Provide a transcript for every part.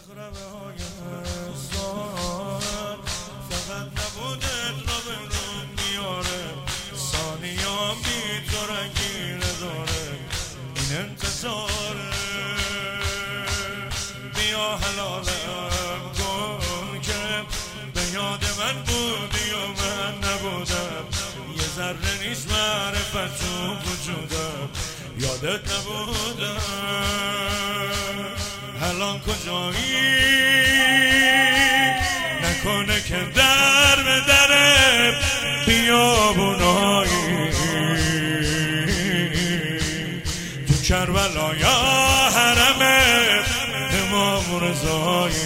مغربه های سال فقط نبودت رو به روم میاره، ثانیام بی تو رنگیره داره این انتظاره. بیا حلالم کن که به یاد من بودی و من نبودم، یه ذره نیست معرفت تو وجودم، یادت نبودم. الان کجایی؟ نکنه که در به در بیابونایی تو کربلا یا حرم امام رضایی،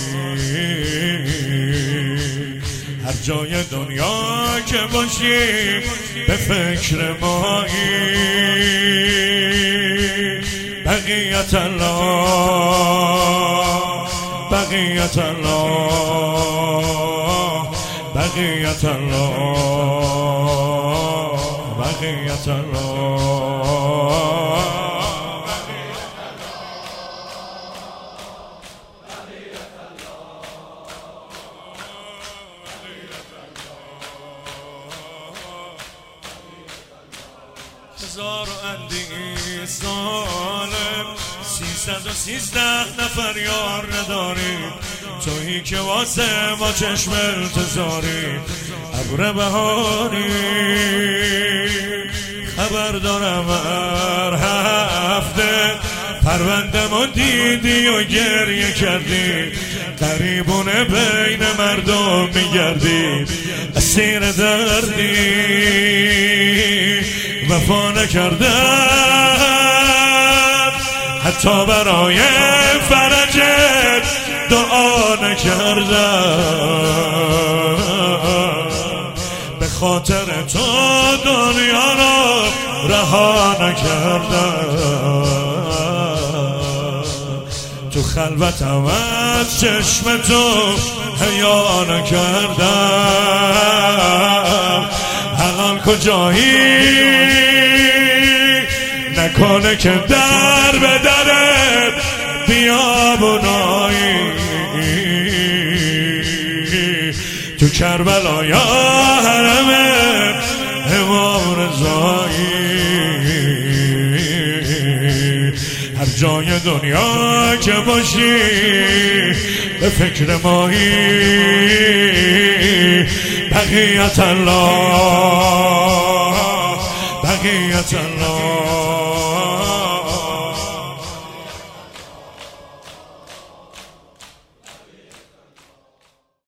هر جای دنیا که باشی به فکر مایی. بقیت الله بقیت الله بقیت الله بقیت الله. هزار و اندی سالم 313 نفر یار نداریم، تویی که واسه ما چشم انتظاری ابر بهاری. خبر دارم هر هفته پرونده ما دیدی و گریه کردی، قریبونه بین مردم میگردی، اسیر دردی وفا نکردم، حتی برای فرجت دعا نکردم، به خاطر تو دنیا را رها نکردم، تو خلوتم از چشم تو حیا نکردم. الان کجایی؟ نکنه که در به در بیابونایی تو کربلا یا حرم امام رضایی، هر جای دنیا که باشی به فکر مایی. بقیت الله بقیت الله